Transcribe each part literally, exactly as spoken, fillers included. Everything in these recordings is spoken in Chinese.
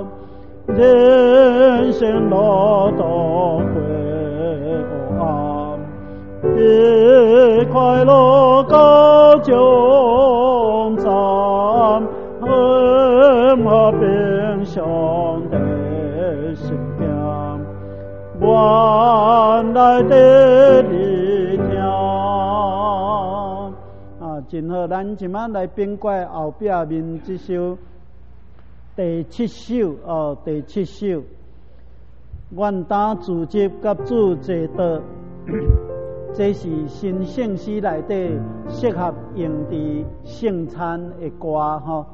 人生路途过黑暗，别快乐到终站，幸和平常的心境，原来的力量。啊，真好！咱今晚来评怪后壁面这首第七首哦，第七首。愿当自执甲主济道，这是新圣诗内底适合用伫圣餐的歌吼。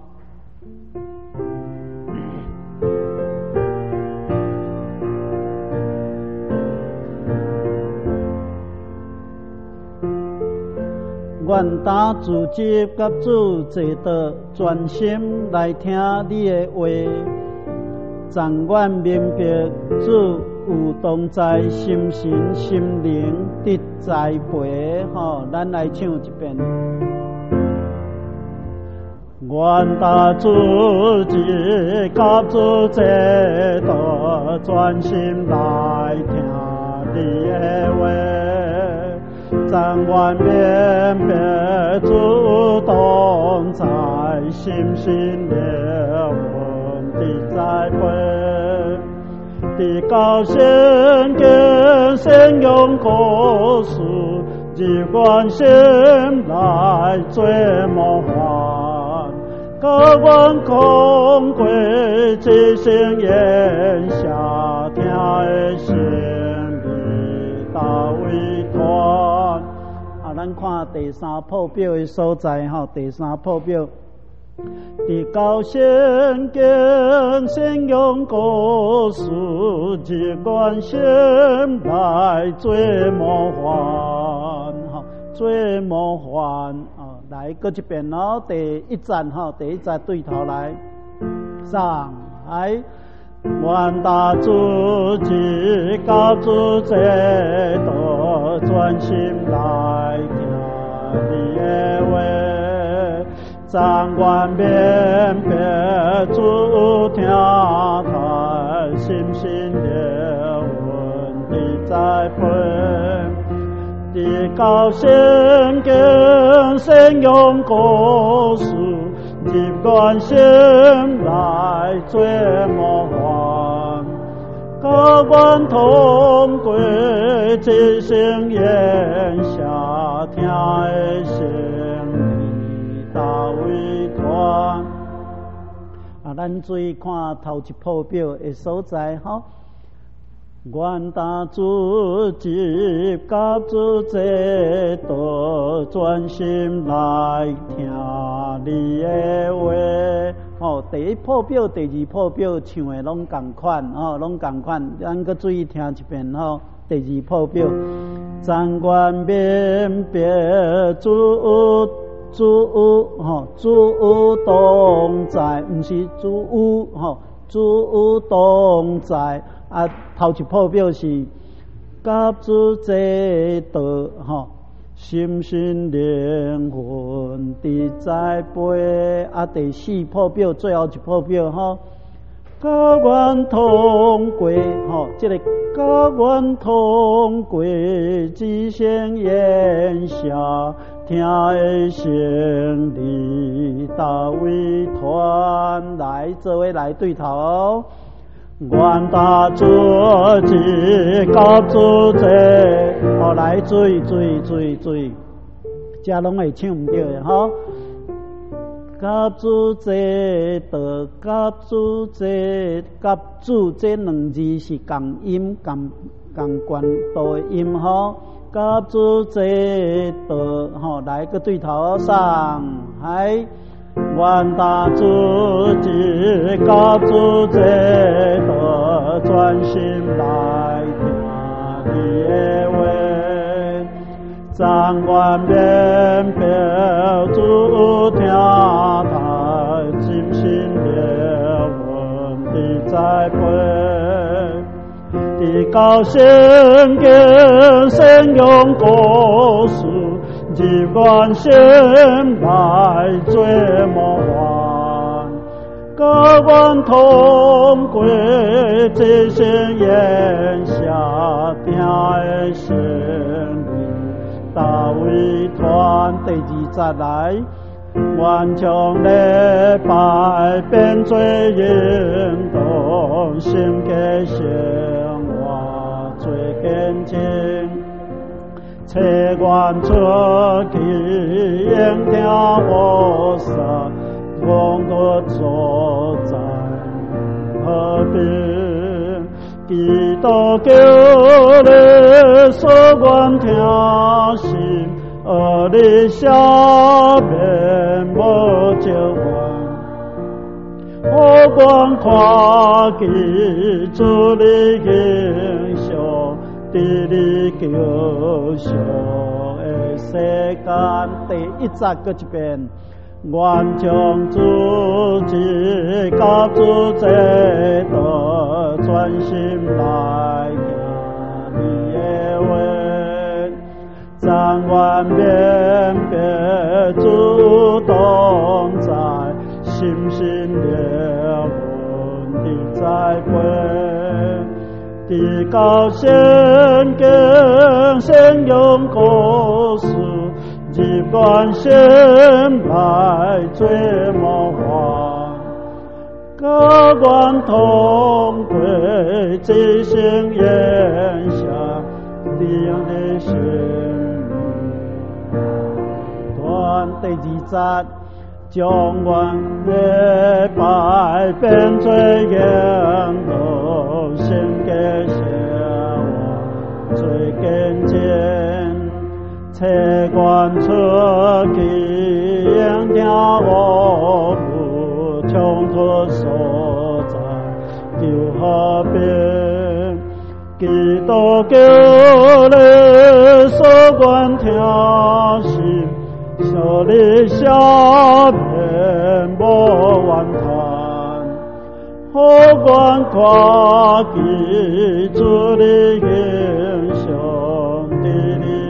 愿当自执甲主济道，专心来听你的话。暂愿明白主有同在，心神心灵得栽培。吼，咱来唱一遍。愿当自执甲主济道，专心来听你的话。暂愿明白主同在，心心灵魂的栽培，伫高圣经圣用故事，日愿心来做梦幻，甲阮讲过一声言下听的声味到位团。咱看第三破表的所在吼，第三破表，伫高圣经圣用故事，日愿心来做梦幻，吼，做梦幻哦，来过一遍咯，第一站吼，第一站对头来，上来。愿当自执甲主济道，专心来听你的话。暂愿明白主听台，心心灵魂的栽培。伫高圣经圣用故事，日愿心来做梦幻，甲阮同过一声言下听的声味到位团。啊，咱注意看头一破表的所在吼。愿当自执甲主济道，专心来听你的话。吼，第一破表、第二破表唱的拢同款，吼，拢同款。咱搁注意听一遍吼。第二破表，暂愿明白主主吼，主同在，毋是主吼，主同在。啊，头一破表是甲主济道吼，心心灵魂的栽培。啊，第四破表最后一破表吼，甲阮同过吼，这个甲阮同过一声言下听的声里到位团，来做位来对头哦。愿当自执甲主济，后来注意注意注意注意，这拢会唱唔对的吼。甲主济道，甲主济，甲主这两字是共音共共关度的音吼。甲主济道吼，来个对头上海。愿当自执甲主济道，专心来听你的话。暂愿明白主听台，心心灵魂的栽培。伫高圣经圣用故事，日愿心来做梦幻， 各愿同归，这些言下定的心里，大卫团第二节来，愿将礼拜变做引导，心嘅生活最坚定。切愿出去，应听我说，我我坐在河边，基督叫你所愿听心，而你下面无就愿。我愿看见主你形象，伫你救赎的世间。第一节搁一遍。愿将自己交主这道，专心来行你的话，但愿面别主动在心心灵魂的栽培，地高先经先用故事。一愿先来做模范，各愿同归，这心言下你的心。断第二节，将愿礼拜变做引导，心嘅生活最坚坚。切愿出去，应听我父冲突所在，就河边，基督叫你所愿听心，小你下面无怨叹，好愿看见主你形象的你。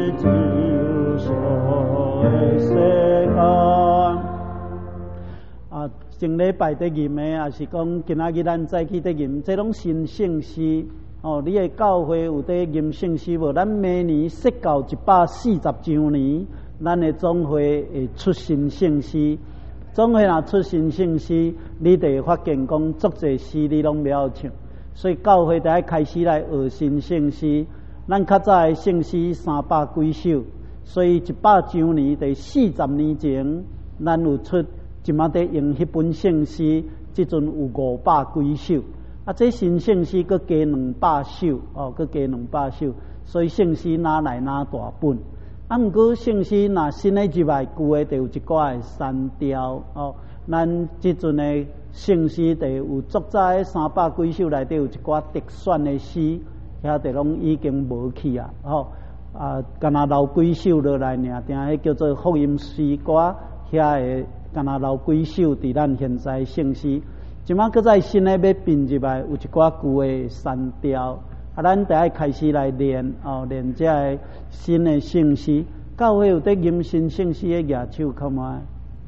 啊，正礼拜得吟的，也是讲今仔日咱早起得吟，这拢新圣诗哦。你的教会有得吟圣诗无？咱明年释教一百四十周年，咱的总会会出新圣诗。总会若出新圣诗，你就会发现讲足侪诗你拢袂晓唱，所以教会得开始来学新圣诗。咱较早的圣诗三百几首。所以一百周年，第四十年前，咱有出，即马得用迄本圣诗，即阵有五百几首。啊，这新圣诗佮加两百首，哦，佮加两百首。所以圣诗哪来哪大本。啊，毋过圣诗若新的入来，旧的就有一寡会删掉。哦，咱即阵的圣诗就有作在三百几首内底有一寡特选的诗，遐就拢已经无去啊。哦。啊，干那留几首落来尔，定迄叫做福音诗歌，遐个干那留几首伫咱现在圣诗。即马搁再新诶要并入来，有一寡旧诶删掉。啊，咱得爱开始来练哦，练这个新诶圣诗。教会有得吟新圣诗诶举手，看卖。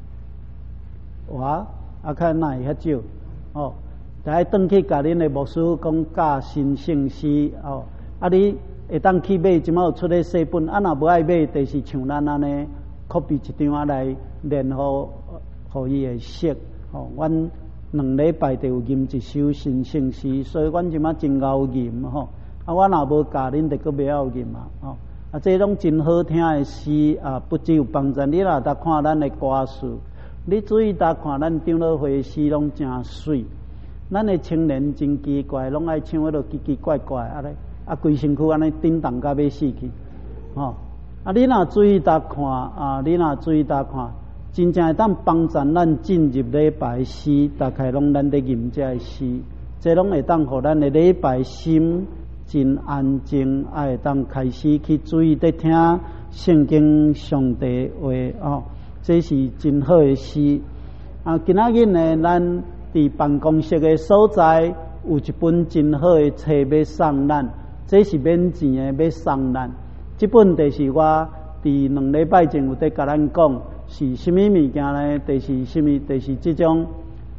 哇，啊看哪会遐少？哦，得爱转去甲恁诶牧师讲教新圣诗哦，啊你。会当去买，即马有出咧细本，啊若无爱买，就是像咱安尼 copy 一张啊来练，互互伊会识。吼、哦，阮两礼拜就有吟一首新圣诗，所以阮即马真熬吟吼。啊，我若无教恁，就搁袂晓吟啊。吼、哦，啊，这种真好听的诗啊，不只有帮助你若搭看咱的歌词，你注意搭看咱长老会诗拢真水。咱的青年真奇怪，拢爱唱迄落奇奇怪怪啊咧。啊，规身躯安尼震动甲要死去，吼、哦！啊，你若注意搭看啊，你若注意搭看，真正会当帮助咱进入礼拜诗，大概拢咱咧吟这个诗，这拢会当互咱的礼拜心真安静，啊，会当开始去注意伫听圣经上帝话哦，这是真好的诗。啊，今仔日呢，咱伫办公室的所在有一本真好的册要送咱。这是免钱的，要送咱。这本就是我伫两礼拜前有在甲咱讲，是什么物件呢？就是什么？就是这种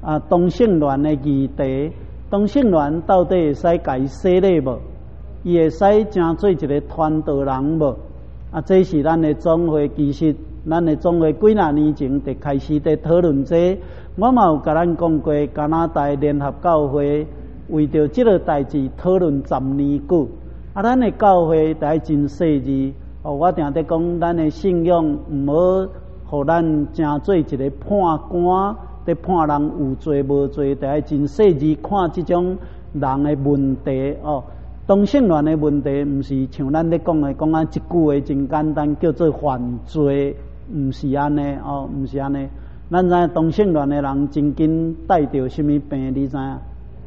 啊，同性恋的议题，同性恋到底会使甲伊洗礼无？伊会使成做一个传道人无？啊，这是咱的总会，其实咱的总会几若年前就开始在讨论这。我嘛有甲咱讲过，加拿大联合教会为着这个代志讨论十年久。啊，咱的教会在真细致。哦，我定在讲，咱的信仰毋好，互咱成做一个判官，在判人有罪无罪，在真细致看这种人的问题哦。同性恋的问题，毋是像咱咧讲的，讲啊一句话真简单，叫做犯罪，毋是安尼哦，毋是安尼。咱知同性恋的人真紧带着什么病？你知影？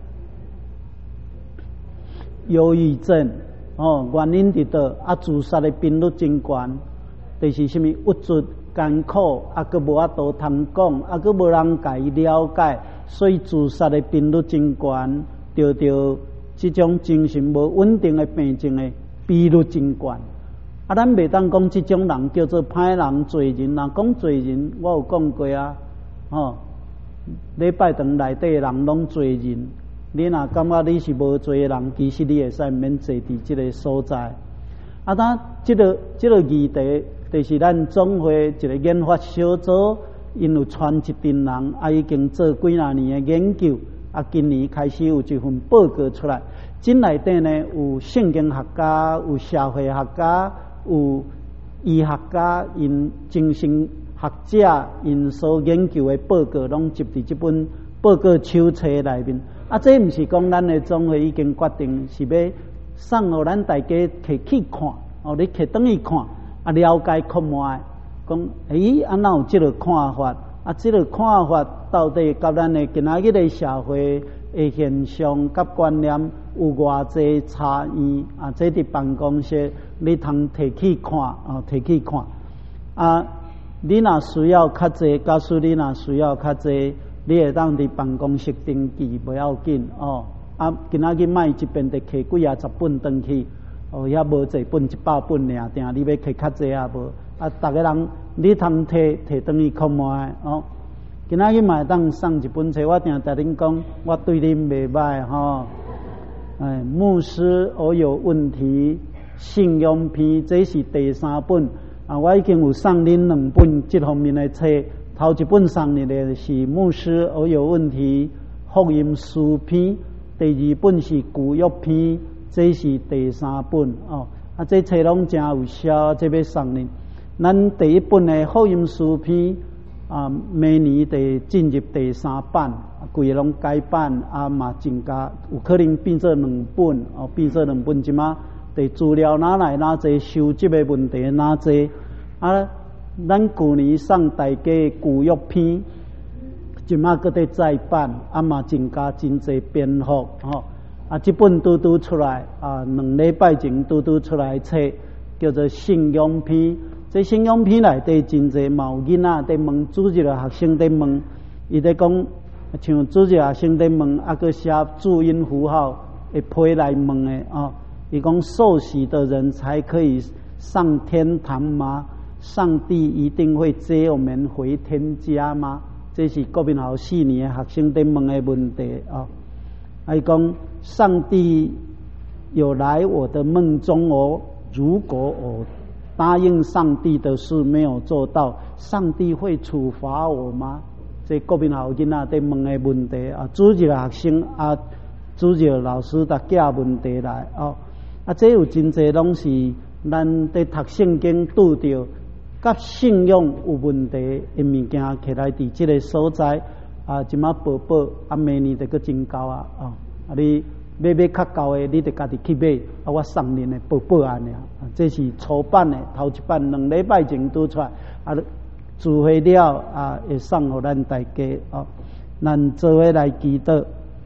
忧郁症哦，原因伫倒啊，自杀的频率真悬，就是什么郁卒、艰苦，啊，佮无法度通讲，啊，佮无人甲伊了解，所以自杀的频率真悬，着着这种精神无稳定的病症的比率真悬。啊，咱袂当讲这种人叫做歹人、罪人。若讲罪人，我有讲过啊，吼，礼拜堂内底人拢罪人。你若感觉你是无罪的人，其实你会使免坐伫这个所在。啊，咱这个这个议题，就是咱总会一个研发小组，因有传一群人，啊，已经做几若年的研究，啊，今年开始有一份报告出来。真内底呢，有圣经学家，有社会学家。有医学家、因精神学者因所研究的报告，拢集伫这本报告手册内面。啊，这毋是讲咱的总会已经决定是要送互咱大家摕去看，哦，你摕转去看，啊，了解看卖，讲诶，安怎有这个看法？啊，这个看法到底甲咱的今仔日的社会的现象甲观念有偌济差异？啊，这伫办公室。你通摕去看啊，摕去看啊！你若需要较济，假使你若需要较济，你会当伫办公室登记，不要紧哦。啊，今仔日卖一边得摕几啊十本登去，哦，遐无济本一百本尔，定你要摕较济啊无？啊，逐个人你通摕摕登去看卖哦。今仔日嘛会当送一本册，我定甲恁讲，我对恁袂歹吼。哎，牧师我有问题。信仰篇，这是第三本啊！我已经有送恁两本这方面的册。头一本送你的是牧师我有问题福音书篇，第二本是旧约篇，这是第三本哦。啊，这册拢真有效，这要送恁。咱第一本的福音书篇啊，明年得进入第三版，规个拢改版啊嘛，增加有可能变做两本哦，变做两本即马。伫资料哪来哪济，收集的问题哪济啊？咱去年送大家旧约篇，即马搁伫再版，啊嘛增加真济篇幅吼。啊，这本拄拄出来啊，两礼拜前拄拄出来册，叫做信仰篇。这信仰篇内底真济嘛有囡仔伫问，主日的学生伫问，伊伫讲像主日学生伫问，啊搁写注音符号会批来问的啊。伊讲受洗的人才可以上天堂吗？上帝一定会接我们回天家吗？这是国民校四年的学生在问的问题啊。伊讲上帝有来我的梦中哦，如果我答应上帝的事没有做到，上帝会处罚我吗？这国民校囡仔在问的问题啊，主日的学生啊，主日的老师在寄问题来哦。啊，这有真济拢是咱伫读圣经拄着，甲信仰有问题的物件起来伫即个所在啊，即马报报啊，明年就搁增高啊！哦，啊你买买较高的，你得家己去买，啊我送恁的报报安尼啊，这是初版的，头一版两礼拜前拄出来，啊聚会了啊，会送互咱大家哦，咱做伙来祈祷。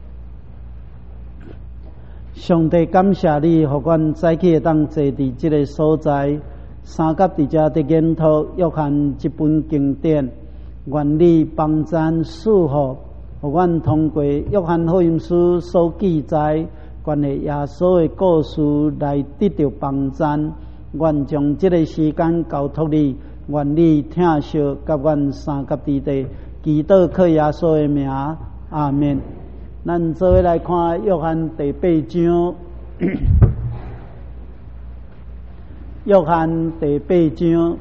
上帝感谢你，互阮早起会当坐伫即个所在，三甲伫遮伫研讨约翰这本经典，愿你帮赞赐福，互阮通过约翰福音书所记载关于耶稣的故事来得到帮赞。愿将即个时间交托你，愿你听惜甲阮三甲伫地，祈祷靠耶稣的名， 阿们。咱做伙来看约翰第八章，约翰第八章。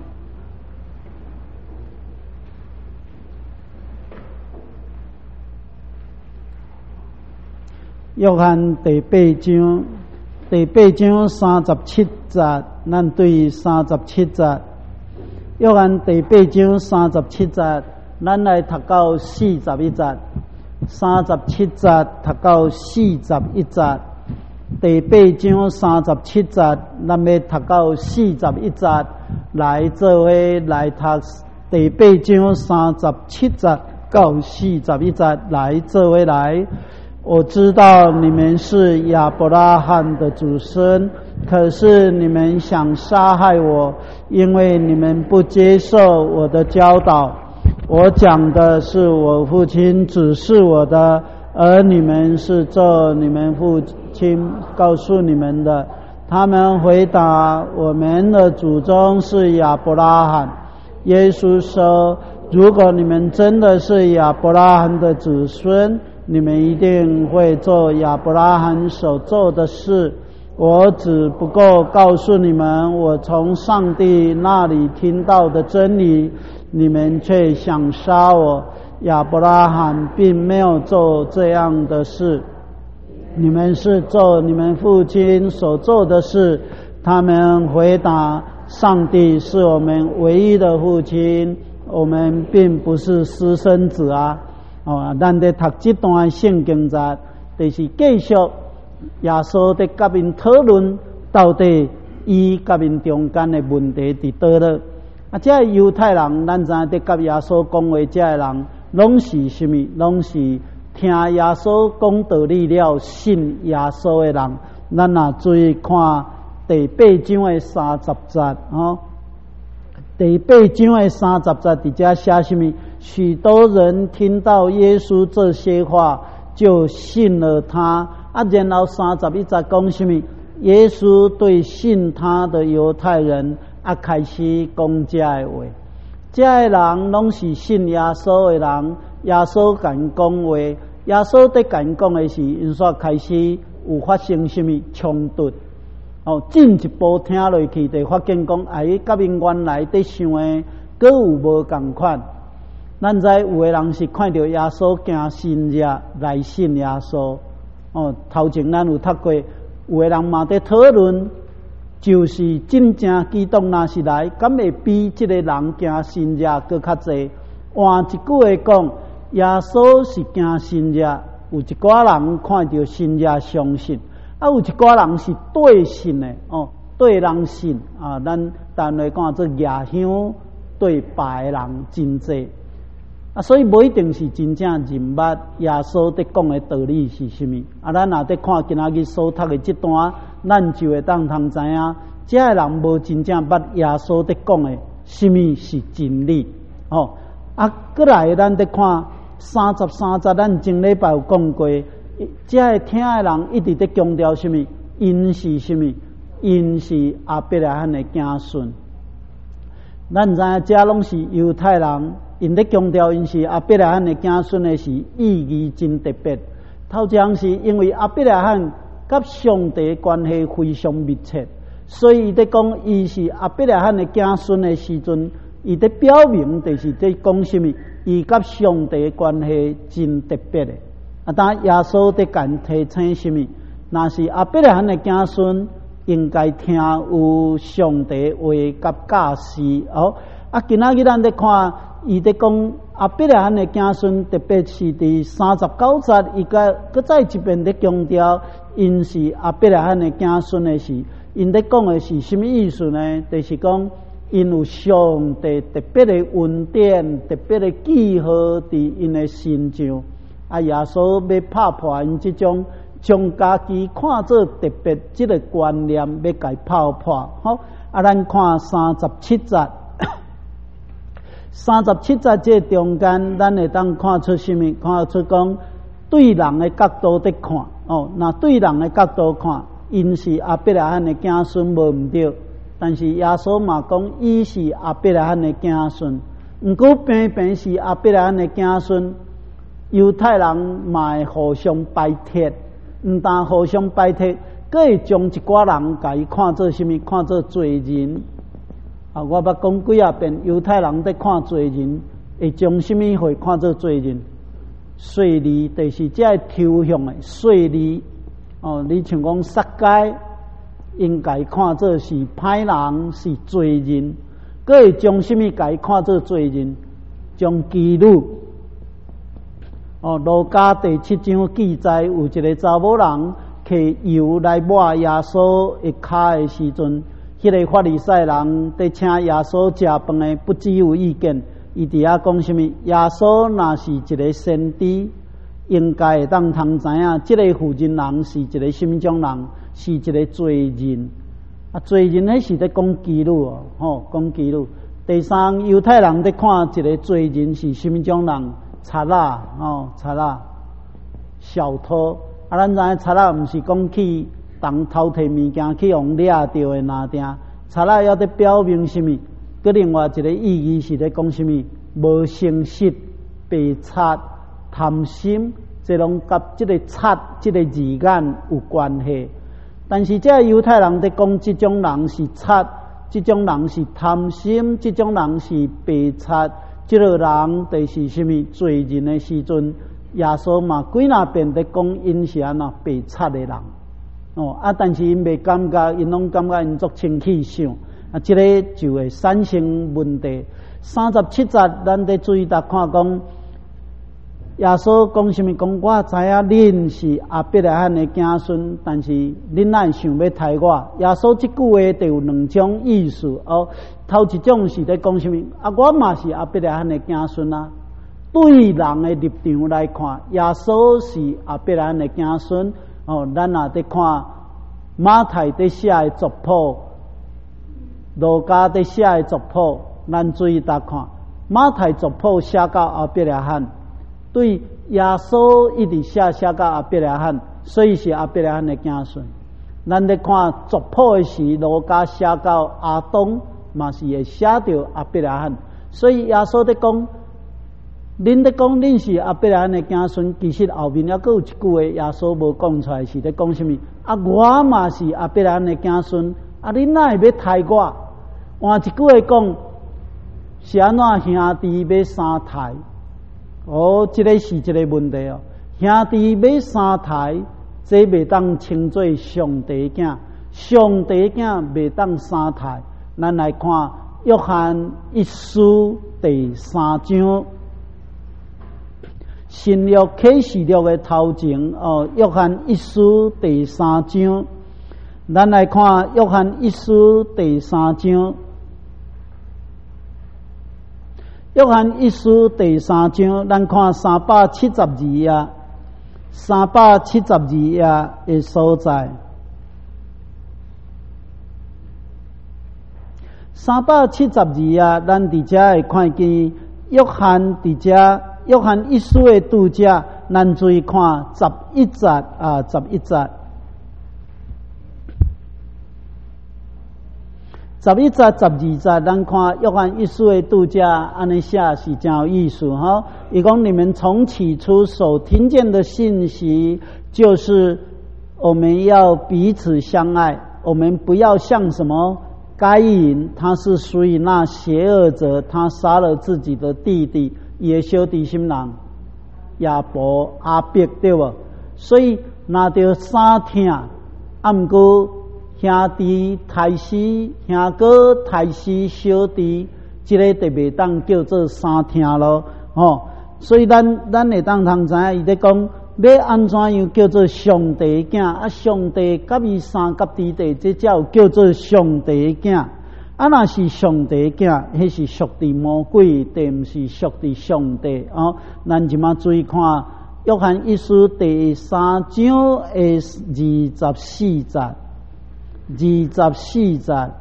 约翰第八章，第八章三十七节，咱对三十七节。约翰第八章三十七节，咱来读到四十一节。三十七节读到四十一节，第八章三十七节，咱要读到四十一节，来做伙来读第八章三十七节到四十一节，来做伙来。我知道你们是亚伯拉罕的子孙，可是你们想杀害我，因为你们不接受我的教导。我讲的是我父亲指示我的，而你们是照你们父亲告诉你们的。他们回答：我们的祖宗是亚伯拉罕。耶稣说：如果你们真的是亚伯拉罕的子孙，你们一定会做亚伯拉罕所做的事。我只不过告诉你们我从上帝那里听到的真理，你们却想杀我。亚伯拉罕并没有做这样的事，你们是做你们父亲所做的事。他们回答：上帝是我们唯一的父亲，我们并不是私生子啊。哦，咱在读这段圣经节，就是继续耶稣在甲因讨论到底伊甲因中间的问题伫倒了。啊，这犹太人，咱知影在甲耶稣讲话，这个人拢是什么？拢是听耶稣讲道理了，信耶稣的人。咱若注意看第八章的三十节，哦。第八章的三十节底下写什么？许多人听到耶稣这些话，就信了他。啊，然后三十一节讲什么？耶稣对信他的犹太人啊开始讲这个话。这个人拢是信耶稣的人，耶稣甲因讲话，耶稣在甲因讲的是，因煞开始有发生什么冲突。哦，进一步听落去，就发现讲，哎，甲因原来在想的，各有无共款。咱知有的人是看到耶稣惊信者来信耶稣。哦，头前咱有读过，有的人嘛在讨论，就是真正基督若是来，敢会比这个人惊信者搁较济？换一句话讲，耶稣是惊信者，有一寡人看到信者相信。啊，有一寡人是对信的哦，对人信啊，咱单来讲做亚香对白人真济啊，所以无一定是真正认捌耶稣在讲的道理是什么啊。咱若在看今仔日所读的这段，咱就会当通知影，这个人无真正捌耶稣在讲的什么是真理哦。啊，过来咱在看三十三节，咱前礼拜有讲过。这个听的人一直在强调什么？因是什么？因是阿伯拉罕的子孙。咱知影这拢是犹太人，因在强调因是阿伯拉罕的子孙的是意义真特别。头前是因为阿伯拉罕甲上帝关系非常密切，所以伊在讲伊是阿伯拉罕的子孙的时阵，伊在表明就是在讲什么？伊甲上帝关系真特别的。啊，当耶稣在讲提醒什么？那是阿伯拉罕的子孙应该听有上帝话甲教示哦。啊，今仔日咱在看，伊在讲阿伯拉罕的子孙，特别是第三十九节，伊个搁再一遍在强调，因是阿伯拉罕的子孙的时，因在讲的是什么意思呢？就是讲，因有上帝特别的恩典、特别的记号伫因的心上。啊，耶稣要拍破因这种将家己看作特别这个观念，要甲伊拍破。好，啊，咱看三十七节，三十七节这中间，咱会当看出什么？看出讲对人的角度在看哦。那对人的角度看，因是阿伯拉罕的子孙无毋对，但是耶稣嘛讲，伊是阿伯拉罕的子孙，毋过偏偏是阿伯拉罕的子孙。 犹太人嘛会互相摆贴，毋但互相摆贴，佫会将一寡人甲伊看做啥物？看做罪人。啊，我捌讲几啊遍，犹太人在看罪人，会将啥物会看做罪人？税吏，就是这抽象的税吏。哦，你像讲杀街，应该看做是歹人，是罪人。佫会将什么甲伊看做罪人？将妓女。哦，路加第七章记载，有一个查某人摕油来抹耶稣的骹的时阵，迄、那个法利赛人在请耶稣食饭的不只有意见，伊伫遐讲什么？耶稣若是一个先知，应该会当通知影，即、这个负责人是一个什么种人？是一个罪人。啊，罪人迄是在讲妓女哦，吼，讲妓女。第三，犹太人在看一个罪人是什么种人？贼仔，哦，贼仔，小偷。啊，咱知影贼仔毋是讲去当偷摕物件去互掠着的拿定，贼仔要在表明什么？佮另外一个意义是在讲什么？无诚实、白贼、贪心，这拢甲即个贼即个字眼有关系。但是这犹太人在讲即种人是贼，即种人是贪心，即种人是白贼，即个人就是什么罪人的时阵，耶稣嘛几若遍在讲因是安那白贼的人。哦啊，但是因未感觉，因拢感觉因作清气想啊，即、这个就会产生问题。三十七节，咱得注意搭看讲。耶稣讲什么？讲我知影恁是阿伯拉罕的子孙，但是恁哪会想要杀我？耶稣即句话就有两种意思哦。头一种是在讲什么？啊，我嘛是阿伯拉罕的子孙啊。对人的立场来看，耶稣是阿伯拉罕的子孙哦。咱也在看马太在写的族谱，路加在写的族谱，咱注意搭看马太族谱写到阿伯拉罕。对耶稣一直写写到阿伯拉罕，所以是阿伯拉罕的子孙。咱咧看族谱的时，路加写到阿当，嘛是会写到阿伯拉罕。所以耶稣在讲，恁在讲恁是阿伯拉罕的子孙，其实后面还佫有一句话，耶稣无讲出来，是在讲什么？啊，我嘛是阿伯拉罕的子孙，啊，恁哪会要杀我？换一句话讲，是安怎兄弟要三杀？哦，这个是一个问题哦。兄弟要三台，这未当称作上帝囝，上帝囝未当三台。咱来看约翰一书第三章，新约启示录的头前哦，约翰一书第三章，咱来看约翰一书第三章。约翰一书第三章，咱看三百七十二页，三百七十二页的所在。三百七十二页，咱伫遮会看见约翰伫遮，约翰一书的拄则，咱注意看十一节啊，十一节。十一节、十二节，咱看约翰一书的拄则，安尼写是真有意思哈。伊讲你们从起初所听见的信息，就是我们要彼此相爱，我们不要像什么该隐，他是属于那邪恶者，他杀了自己的弟弟，也小弟心人亚伯阿伯，对不？所以那着三听，啊毋过。兄弟太死，兄哥太死，小弟，这个就袂当叫做三听咯，哦。所以咱咱会当通知影，伊在讲要安怎样叫做上帝囝啊？上帝甲伊三甲弟弟，这才有叫做上帝囝。啊，若是上帝囝，迄是属地魔鬼，但毋是属地上帝哦。咱即马注意看约翰一书第三章的二十四节。二十四节，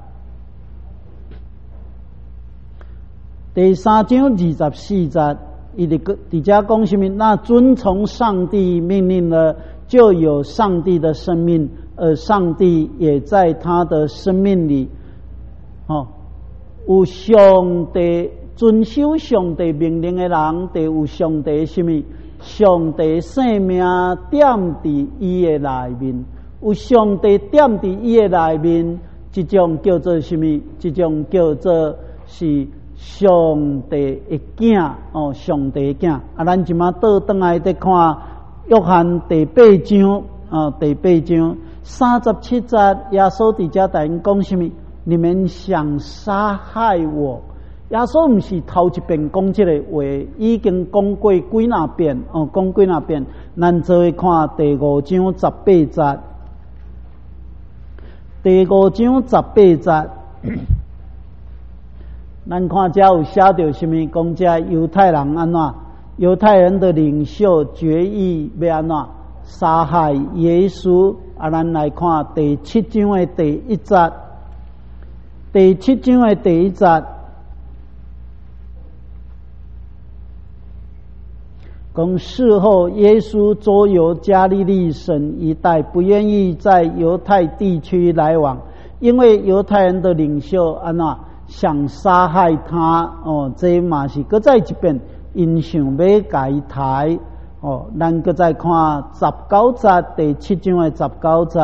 第三章二十四节，伊伫伫遮讲什么？那遵从上帝命令了，就有上帝的生命，而上帝也在他的生命里。哦，有上帝遵守上帝命令的人，就有上帝什么上帝生命点伫伊的内面，有上帝点伫伊的内面，这种叫做什么？这种叫做是上帝的囝哦，上帝的囝。啊，咱即马倒转来再看约翰第八章啊，第八章三十七节，耶稣伫遮甲因讲什么？你们想杀害我？耶稣毋是头一遍讲这个话，已经讲过几若遍哦，讲几若遍。咱做伙看第五章十八节，第五章十八节，咱看遮有写到什么？讲遮犹太人安怎？犹太人的领袖决议要安怎杀害耶稣？啊，咱来看第七章的第一节，第七章的第一节。讲事后，耶稣周游加利利省一带，不愿意在犹太地区来往，因为犹太人的领袖安怎想杀害他哦，这嘛是搁再一遍，因想要改台哦。咱搁再看十九节，第七章的十九节，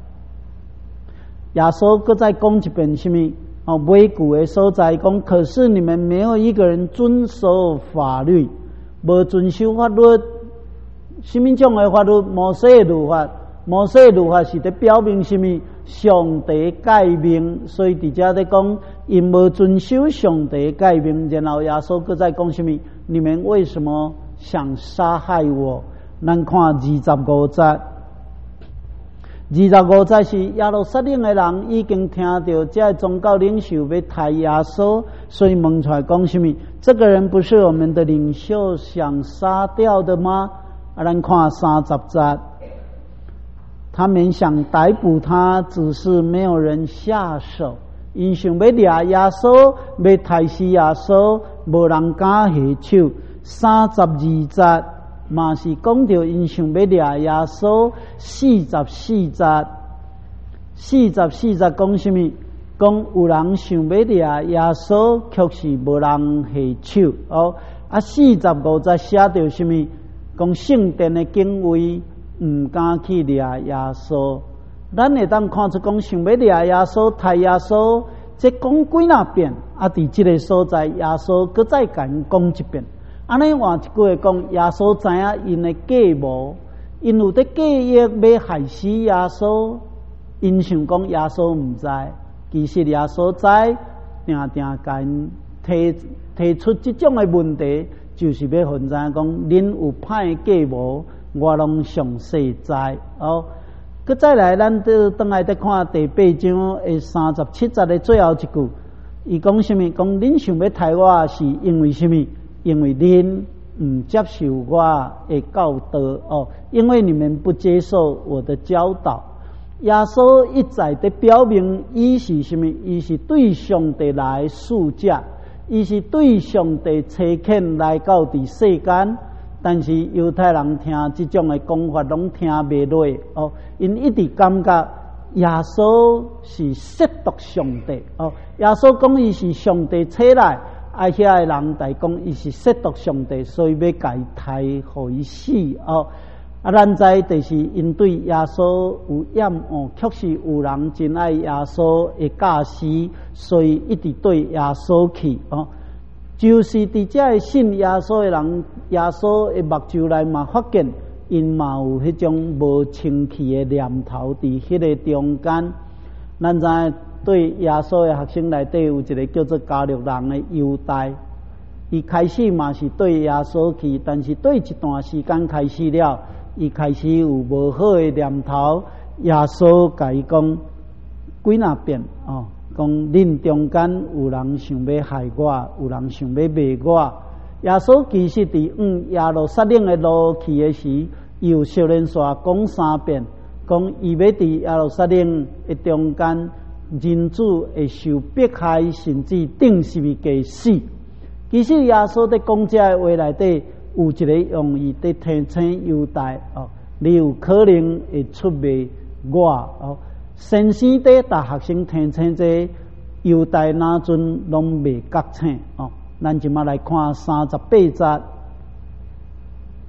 耶稣搁再讲一遍什么？哦，尾句的所在讲，可是你们没有一个人遵守法律。无遵守法律，什么种的法律？摩西的律法，摩西的律法是在表明什么？上帝诫命，所以伫遮在讲，因无遵守上帝诫命，然后耶稣搁再讲什么？你们为什么想杀害我？咱看二十五节，二十五节是耶路撒冷的人已经听到这宗教领袖要杀耶稣，所以问出来讲什么？这个人不是我们的领袖想杀掉的吗？啊，咱看三十节，他们想逮捕他，只是没有人下手。因想要抓耶稣，要杀死耶稣，无人敢下手。三十二节嘛是讲到因想要抓耶稣。四十四节，四十四节讲什么？讲有人想要抓耶稣，却是无人下手哦。啊，四十五节写到什么？讲圣殿的警卫唔敢去抓耶稣。咱会当看出讲想要抓耶稣、杀耶稣，这讲几若遍？啊，伫这个所在，耶稣搁再甲因讲一遍。安尼换一句话讲，耶稣知影因的计谋，因有伫计划要害死耶稣，因想讲耶稣唔知。其实耶稣知，定定甲因提提出这种的问题，就是要分知讲，恁有歹计谋，我拢详细知哦。佮再来，咱倒转来再看第八章的三十七节的最后一句，伊讲什么？讲恁想要杀我，是因为什么？因为恁唔接受我的教导哦，因为你们不接受我的教导。耶稣一再的表明，伊是什么？伊是对上帝来诉假，伊是对上帝差遣来到伫世间。但是犹太人听这种的讲法，拢听袂落哦，因一直感觉耶稣是亵渎上帝哦。耶稣讲伊是上帝差来，啊，遐的人来讲伊是亵渎上帝，所以要甲伊杀，互伊死哦。啊，咱知就是因对耶稣有厌恶，确实有人真爱耶稣的教师，所以一直对耶稣去哦。就是伫遮的信耶稣的人，耶稣的目睭内嘛发现，因嘛有迄种无清气的念头伫迄个中间。咱知对耶稣的学生内底有一个叫做加略人的犹大，伊开始嘛是对耶稣去，但是对一段时间开始了，伊开始有无好的念头。耶稣甲伊讲几若遍哦。讲恁中间有人想要害我，有人想要卖我。耶稣其实伫往耶路撒冷的路去的时，又少年煞讲三遍，讲伊要伫耶路撒冷的中间，人子会受迫害，甚至定是会给死。其实耶稣伫讲这个话内底有一个用意，伫提醒犹大哦，你有可能会出卖我哦。先生伫大学生听清这犹大那阵拢未觉醒哦。咱即马来看三十八节，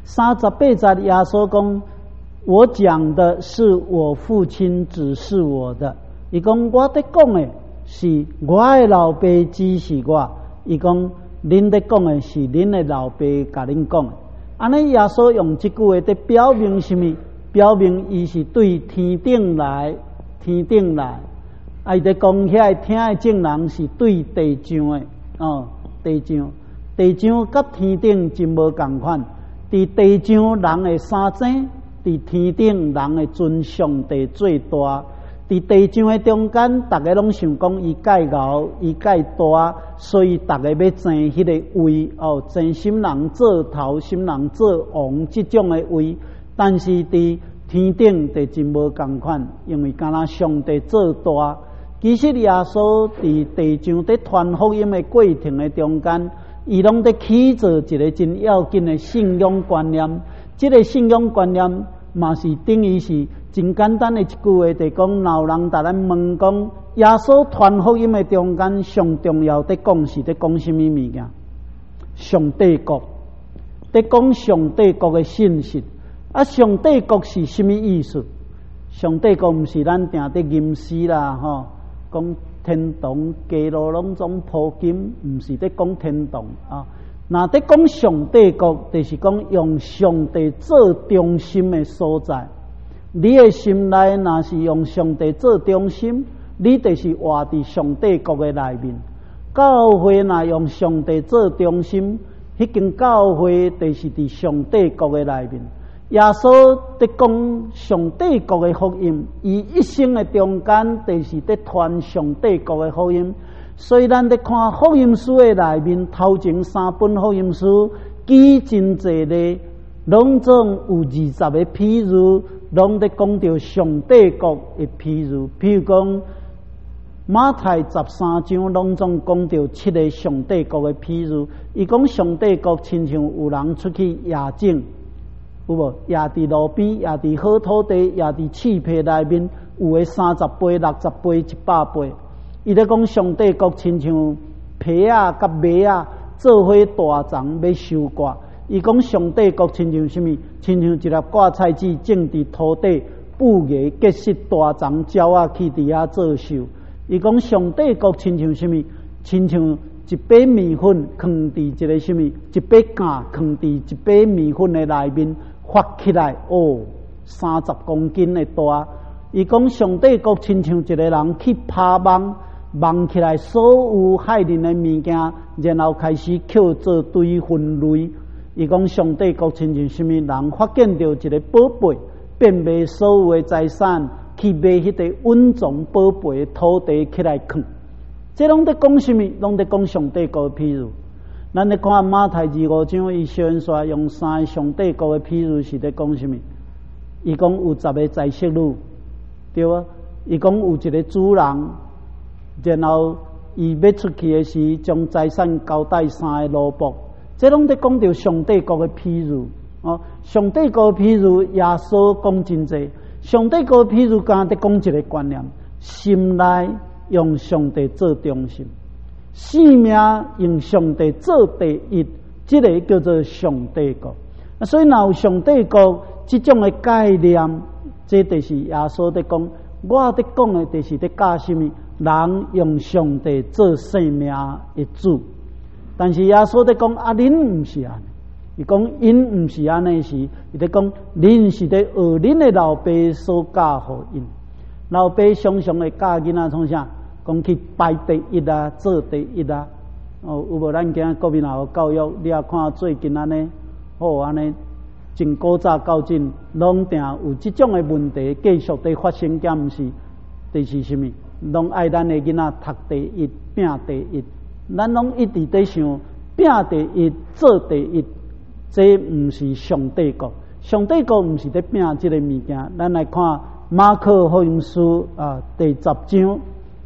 三十八节耶稣讲，我讲的是我父亲指示我的。伊讲我在讲的是我的老爸指示我，伊讲恁在讲的是恁的老爸甲恁讲的。安尼耶稣用这句话在表明什么？表明伊是对天顶来，天顶来。啊，伊在讲遐听的证人是对地上的哦，地上，地上甲天顶真无共款。伫地上人的三井，伫天顶人的尊上帝最大。伫地上的中间，大家拢想讲伊介高，伊介大，所以大家要争迄个位哦，争什人做头，什人做王这种的位。但是伫天顶就真无共款，因为敢若上帝做大。其实耶稣伫地上伫传福音的过程的中间，伊拢伫起做一个真要紧的信仰观念。这个信仰观念嘛是等于是真简单的一句话，就是讲，老人甲咱问讲，耶稣传福音的中间上重要伫讲是伫讲什么物件？上帝国，伫讲上帝国的信息。啊，上帝国是什么意思？上帝国毋是咱定伫吟诗啦，吼，讲天堂街路拢总铺金，毋是伫讲天堂啊。那伫讲上帝国，就是讲用上帝做中心的所在。你的心内若是用上帝做中心，你就是活伫上帝国的内面。教会若用上帝做中心，迄间教会就是伫上帝国的内面。耶稣伫讲上帝国的福音，伊一生的中间就是伫传上帝国的福音。所以咱伫看福音书的内面，头前三本福音书记真济咧，拢总有二十个譬如，拢伫讲到上帝国的譬如。譬如讲马太十三章，拢总讲到七个上帝国的譬如。伊讲上帝国亲像有人出去夜景。有无？也伫路边，也伫好土地，也伫漆皮内面，有诶三十倍、六十倍、一百倍。伊咧讲上帝国亲像皮啊、甲马啊，做伙大丛要收割。伊讲上帝国亲像什么？亲像一粒芥菜籽种伫土地，布芽结实大丛，鸟啊去伫遐做秀。伊讲上帝国亲像什么？亲像一杯面粉放伫一个什么？一杯粿放伫一杯面粉的内面。发起来哦，三十公斤的大。伊讲上帝国亲像一个人去拍网，网起来所有害人的物件，然后开始扣做堆分类。伊讲上帝国亲像什么人发现到一个宝贝，变卖所有的财产，去买迄个稳重宝贝的土地起来藏。这拢在讲什么？拢在讲上帝国的譬如。咱咧看马太二五章，伊宣说用三个上帝国的譬如是咧讲什么？伊讲有十个在色女，对啊？伊讲有一个主人，然后伊要出去的时，将财产交代三个奴仆。这拢在讲到上帝国的譬如哦。上帝国的譬如，耶稣讲真济。上帝国的譬如，刚在讲一个观念：心内用上帝做中心。生命用上帝做第一，这个叫做上帝国。所以，若有上帝国这种的概念，这就是耶稣在讲。我在讲的，就是在教什么？人用上帝做生命的主。但是耶稣在讲啊，恁唔是安尼。伊讲因唔是安尼时，伊在讲恁是在学恁的老爸所教互因。老爸常常会教囡仔创啥？讲去排第一啊，做第一啊，哦，有无？咱今国民学教育，你也看最近安尼，好安尼，从古早到今，拢定有这种的问题继续在发生，甲毋是？就是什么？拢爱咱的囡仔读第一，拼第一，咱拢一直在想拼第一，做第一，这毋是上帝国，上帝国毋是在拼这个物件。咱来看马可福音书啊，第十章。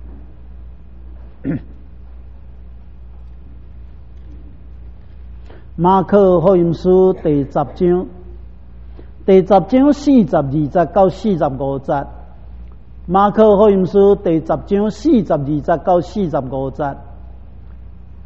马可福音书第十章，第十章四十二节到四十五节。马可福音书第十章四十二节到四十五节。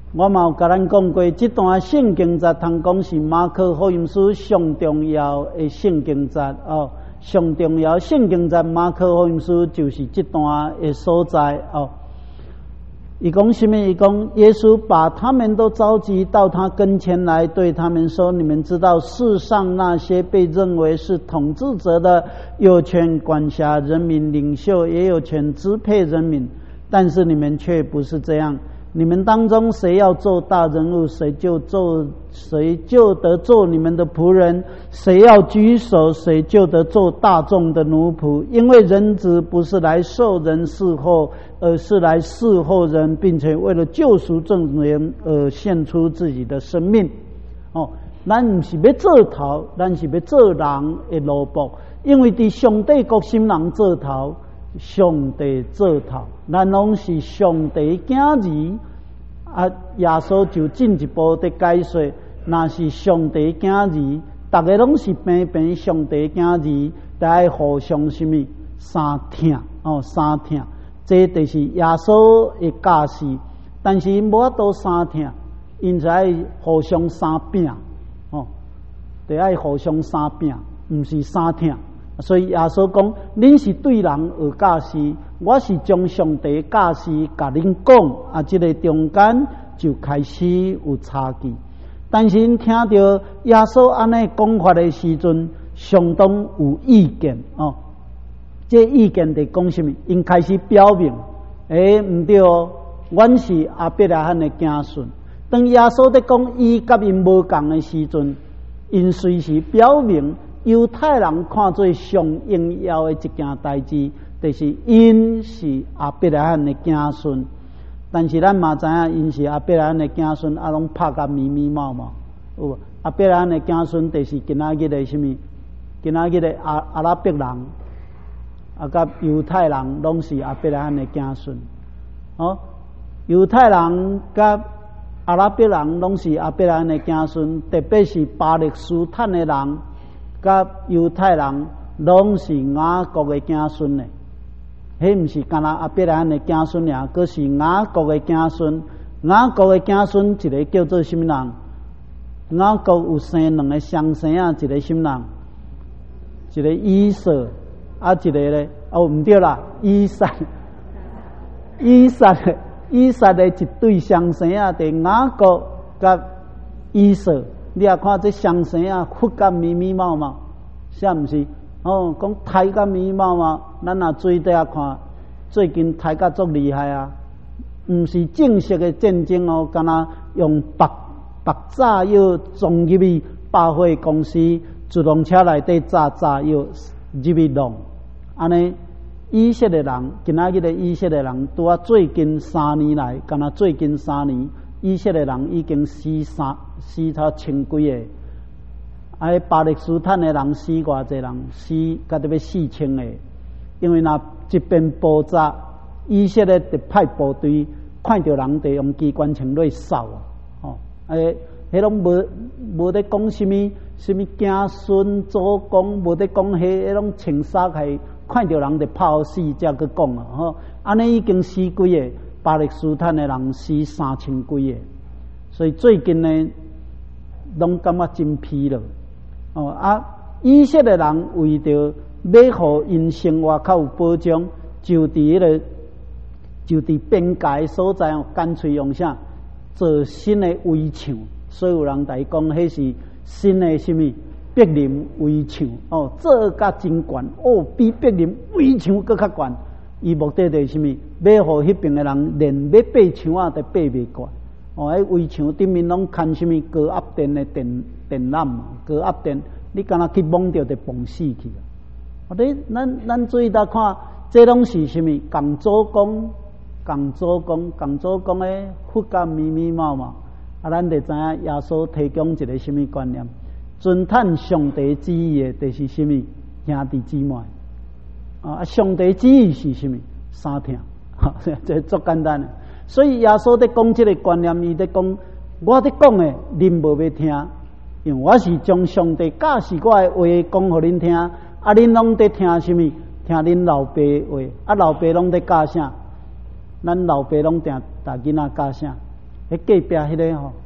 我嘛有甲咱讲过，这段圣经节通讲是马可福音书上重要的圣经节哦，上重要圣经节马可福音书就是这段的所在哦。伊讲什么？伊讲耶稣把他们都召集到他跟前来，对他们说：“你们知道，世上那些被认为是统治者的，有权管辖人民；领袖也有权支配人民。但是你们却不是这样。你们当中谁要做大人物，谁就做谁就得做你们的仆人；谁要居首，谁就得做大众的奴仆。因为人子不是来受人侍候，而是来侍候人，并且为了救赎众人而献出自己的生命。哦，咱不是要做头，咱是要做人的奴仆。因为伫上帝国心人做头，上帝做头，咱拢是上帝囝儿。啊，耶稣就进一步的解说，那是上帝囝儿，大家拢是平平上帝囝儿，大家互相什么相听哦，相听，这就是耶稣的教示。但是无法度相听，因才互相相拼哦，得爱互相相拼，唔是相听。所以耶稣讲：“恁是对人而教示，我是将上帝教示甲恁讲。”啊，这个中间就开始有差距。但是因听到耶稣安尼讲法的时阵，相当有意见哦。这意见在讲什么？因开始表明：“诶、欸，唔对哦，阮是阿伯拉罕的子孙。”当耶稣在讲伊甲因无共的时阵，因随时表明。犹太人看做上应要的一件代志，就是因是阿伯拉罕的子孙。但是咱嘛知影，因是阿伯拉罕的子孙，啊，拢拍甲密密麻麻。有无？阿伯拉罕的子孙，就是今仔日的什么？今仔日的阿阿拉伯人，啊，甲犹太人拢是阿伯拉罕的子孙。哦，犹太人甲阿拉伯人拢是阿伯拉罕的子孙，特别是巴勒斯坦的人。甲犹太人拢是雅各的子孙呢，迄毋是干那阿伯拉罕的子孙尔，佫是雅各的子孙。雅各的子孙一个叫做什么人？雅各有生两个双生啊，一个什么人？一个以扫，啊一个咧，哦毋对啦，以撒，以撒的以撒的一对双生啊，伫雅各甲以扫。你也看这双生啊，忽甲密密麻麻，是毋是？哦，讲抬甲密密麻麻，咱若追底下看，最近抬甲足厉害啊！毋是正式的战争哦，敢若用白白炸药装入去百货公司自动车内底炸炸药入去弄，安尼以色列人，今仔日的以色列人，拄啊最近三年来，敢若最近三年。以色列人已经死三死他千几个，啊！巴勒斯坦的人死偌济人，死甲得要四千个。因为若一边爆炸，以色列就派部队看到人就用机关枪来扫啊！哦，诶，迄拢无无得讲什么什么子孙祖公，无得讲迄迄种穿衫系看到人就炮死，才去讲啊！吼，安尼已经死几个。巴勒斯坦的人死三千几个，所以最近呢，拢感觉真疲劳。哦啊，以色列人为着要互因生活较有保障，就伫迄个就伫边界所在哦，干脆用啥做新的围墙。所有人来讲，迄是新的什么柏林围墙哦，做甲真悬哦，比柏林围墙搁较悬。伊目的就是什么？要互迄边的人连要爬墙啊，都爬袂过。哦，迄围墙顶面拢牵什么高压电的电电缆嘛，高压电，你敢若去摸着就崩死去啊！我哋咱咱注意到看，这拢是什么？共做工、共做工、共做工的复甲密密麻麻。啊，咱就知影耶稣提供一个什么观念？遵探上帝旨意的，就是什么兄弟姊妹。啊！上帝旨意是什么？三听，哈，这足简单的。所以耶稣在讲这个观念，伊在讲，我在讲的，恁无要听，因为我是将上帝教示我的话讲互恁听，啊，恁拢在听什么？听恁老爸话，啊，老爸拢在教啥？咱老爸拢定大囡仔教啥？ 迄隔壁迄个吼，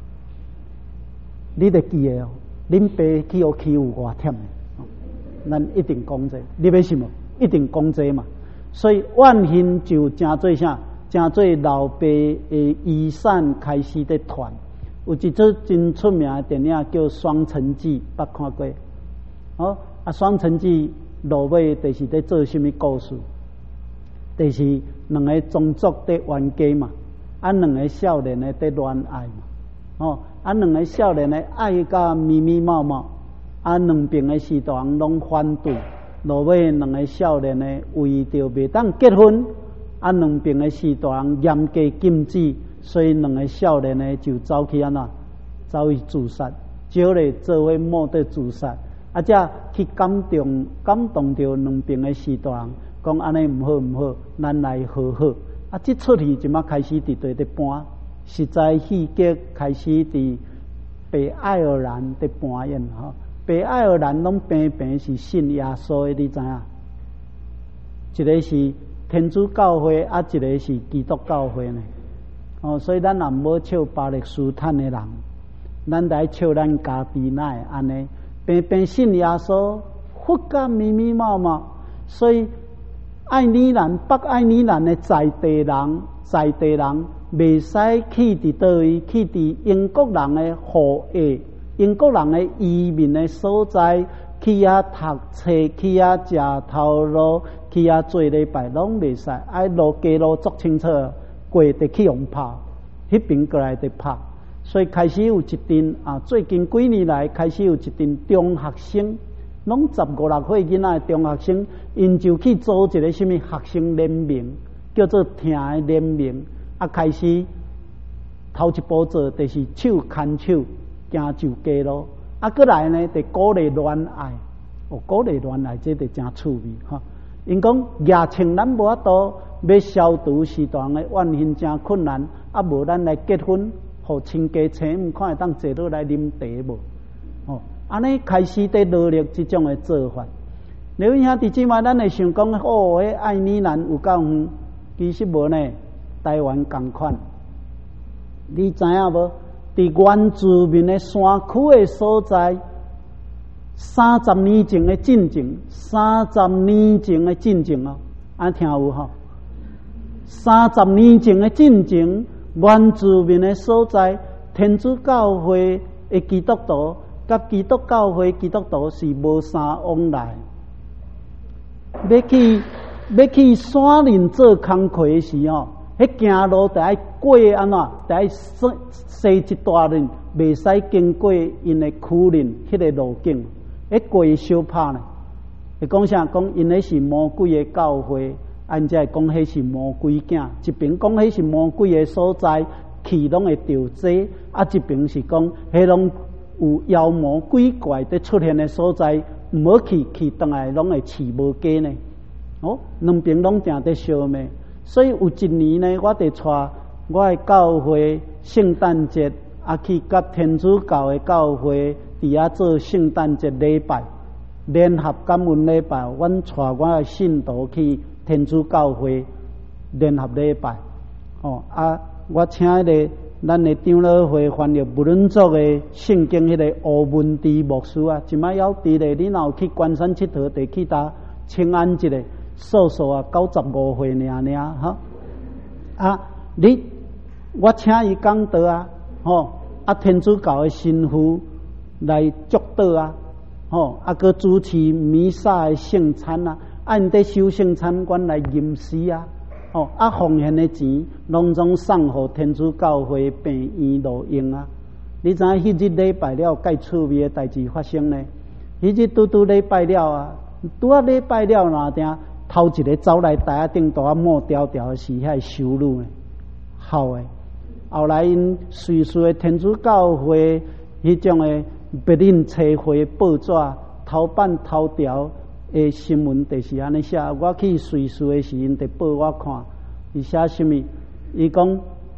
你得记诶哦，恁爸去互欺负偌忝诶，咱一定讲这，你要信无？一定讲这嘛。所以万幸就真做啥？真做老爸诶遗产开始在传。有一出真出名诶电影叫《双城记》，捌看过？哦，啊，《双城记》落尾就是在做什么故事？就是两个宗族在冤家嘛，啊，两个少年诶在恋爱嘛，哦，啊，两个少年诶爱甲密密麻麻，啊，两边诶士大人拢反对。落尾两个少年呢，为着袂当结婚，啊，两边的士大人严格禁止，所以两个少年呢就走去安那，走去自杀，招咧做伙冒得自杀，啊，则去感动感动着两边的士大人，讲安尼唔好唔好，咱来和好。啊，即出戏就嘛开始伫地伫搬，实在戏剧开始伫北爱尔兰伫搬演吼。北爱尔兰拢平平是信耶稣的，你知影？一个是天主教会，啊，一个是基督教会呢。哦，所以咱也唔好笑巴勒斯坦的人，咱得笑咱家己奈安尼，平平信耶稣，佛教密密麻麻。所以爱尔兰北爱尔兰的在地人，在地人袂使去伫倒位，去伫英国人的后裔。英国人的移民的所在，去遐读册，去遐食头路，去遐做礼拜，拢袂使。爱路街路做清楚，过得去用拍，迄边过来得拍。所以开始有一阵啊，最近几年来开始有一阵中学生，拢十五六岁囡仔的中学生，因就去组一个什么学生联盟，叫做听的联盟，啊，开始头一步做就是手牵手。行就街路，啊，过来呢，得鼓励恋爱，哦，鼓励恋爱，这得真趣味哈。因讲疫情咱无法度要消除时段的怨恨真困难，啊，无咱来结婚，互亲家亲，看会当坐落来啉茶无？哦，安尼开始在努力这种的做法。两位兄弟姊妹，咱会想讲，哦，迄爱尔兰有够远，其实无呢，台湾同款，你知影无？伫原住民的山区的所在，三十年前的进程，三十年前的进程哦，安听有吼？三十年前的进程，原住民的所在，天主教会的基督徒，甲基督教会基督徒是无相往来。要去要去山林做工课的时候，迄行路得爱过安怎？得爱西西一大段，袂使经过因的区林迄个路径，迄过小拍呢？会讲啥？讲因迄是魔鬼的教会，按则讲迄是魔鬼囝。一边讲迄是魔鬼的所在，气拢会着济；啊，一边是讲迄拢有妖魔鬼怪在出现的所在，唔好去，去倒来拢会饲无家呢。哦，两边拢正在相骂。所以有一年呢，我得带我的教会圣诞节啊，去甲天主教的教会伫遐做圣诞节礼拜，联合感恩礼拜。阮带我的信徒去天主教会联合礼拜。哦啊，我请迄个咱的长老会翻译不伦族的圣经迄个吴文迪牧师啊，即摆要伫咧，你若有去关山佚佗，得去搭清安一个。数数啊，九十五岁尔尔哈啊！你我请伊讲道啊，吼啊！天主教的神父来祝祷啊，吼啊！佮主持弥撒的圣餐啊，按伫收圣餐馆来吟诗啊，吼啊！奉献的钱拢总送互天主教会病院路用啊！你知影迄日礼拜了，介趣味的代志发生呢？迄日拄拄礼拜了啊，拄啊礼拜了哪定？头一个走来台下顶大抹条条是遐修女诶，好诶。后来因随随的天主教会迄种诶别人车会报纸头版头条诶新闻，就是安尼写。我去随随的时，因得报我看，伊写什么？伊讲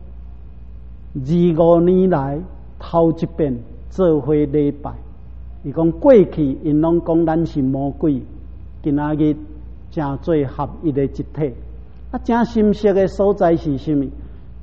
二五年来头一遍做伙礼拜。伊讲过去因拢讲咱是魔鬼，今仔日。正做合一的一体，啊，正深色的所在是什么？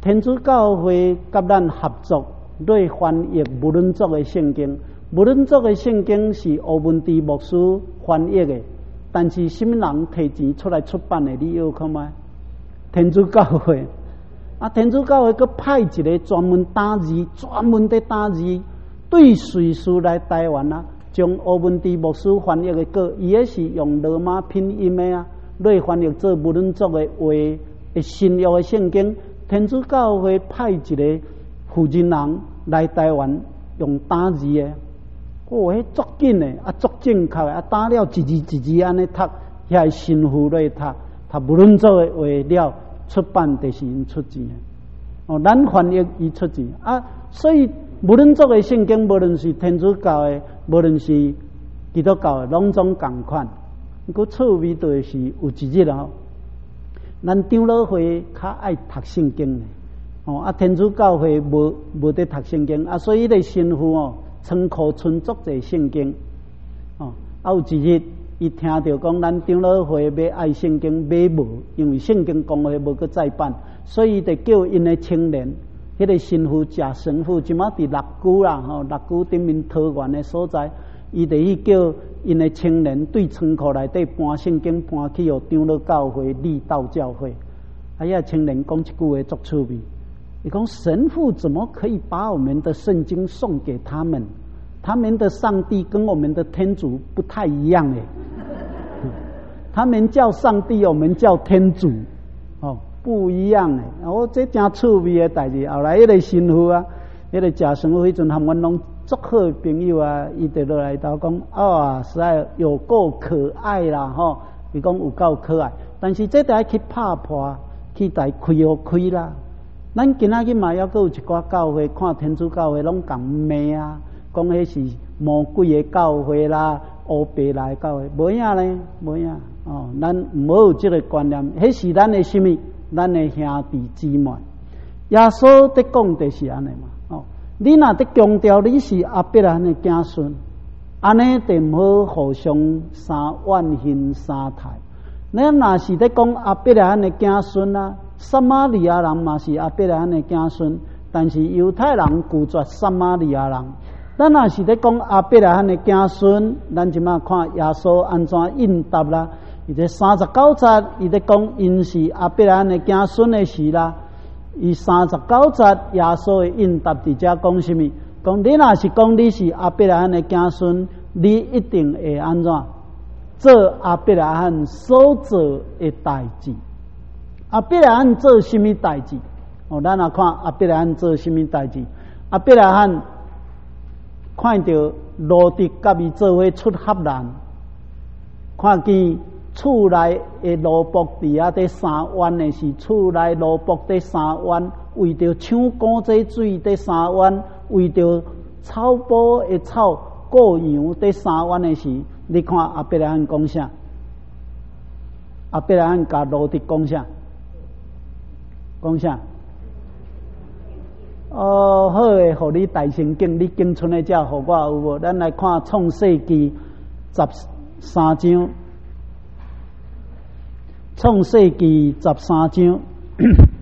天主教会甲咱合作来翻译无论族的圣经。无论族的圣经是欧文迪牧师翻译的，但是什么人摕钱出来出版的？你有看吗？天主教会啊，天主教会佮派一个专门打字、专门在打字对随书来台湾啊，将欧文迪牧师翻译的个，伊也是用罗马拼音的啊，来翻译做无论族的话的新约的圣经。天主教会派一个负责人来台湾用打字的。哦，迄足紧诶，啊足正确诶，啊打了一字一字安尼读，遐神父来读，读无论做诶话了出版，就是因出钱诶。哦，咱翻译伊出钱啊，所以无论做诶圣经，无论是天主教诶，无论是基督教诶，拢总共款。佮趣味就是有一日哦，咱长老会较爱读圣经诶，哦啊天主教会无无得读圣经啊，所以咧神父哦。仓库存足侪圣经，哦，啊有一日，伊听到讲咱长老会要爱圣经买无，因为圣经公会无去再版，所以就叫因的青年，迄、那个神父贾神父，即马伫六姑啦，吼、哦，六姑顶面桃园的所在，伊就去叫因的青年对仓库内底搬圣经，搬去予长老教会、立道教会。啊，遐青年讲一句话足趣味。你讲神父怎么可以把我们的圣经送给他们？他们的上帝跟我们的天主不太一样诶，他们叫上帝，我们叫天主，哦，不一样诶。哦，这真趣味诶代志。后来迄个神父啊，迄个贾神父迄阵含阮拢足好诶朋友啊，伊就落来头讲啊，实在有够可爱啦，吼！伊讲有够可爱，但是这得去拍破，去来开互开啦。咱今仔日嘛，还阁有一寡教会，看天主教会拢共骂啊，讲迄是魔鬼的教会啦，乌白来教会，无影咧，无影哦。咱毋好有即个观念，迄是咱的什么？咱的兄弟姊妹。耶稣在讲的是安尼嘛，哦，你若在强调你是阿伯兰的子孙，安尼就毋好互相三怨恨三态。咱若是在讲阿伯兰的子孙啊。撒玛利亚人嘛是阿伯拉罕的子孙，但是犹太人拒绝撒玛利亚人。咱若是咧讲阿伯拉罕的子孙，咱即马看耶稣安怎应答啦。伊在三十九节，伊咧讲因是阿伯拉罕的子孙的事啦。伊三十九节耶稣的应答伫遮讲什么？讲你若是讲你是阿伯拉罕的子孙，你一定会安怎做阿伯拉罕所做的代志。阿伯拉罕做什么代志？哦，咱来看阿伯拉罕做什么代志。阿伯拉罕看到罗德甲伊做伙出合难，看见厝内的萝卜伫遐伫三弯的是厝内萝卜伫三弯，为着抢果子水伫三弯，为着草埔的草过羊伫三弯的是，你看阿伯拉罕讲啥？阿伯拉罕甲罗德讲啥？讲啥？哦，好诶，互你大圣经，你经存诶遮，互我有无？咱来看创世纪十三章，创世纪十三章。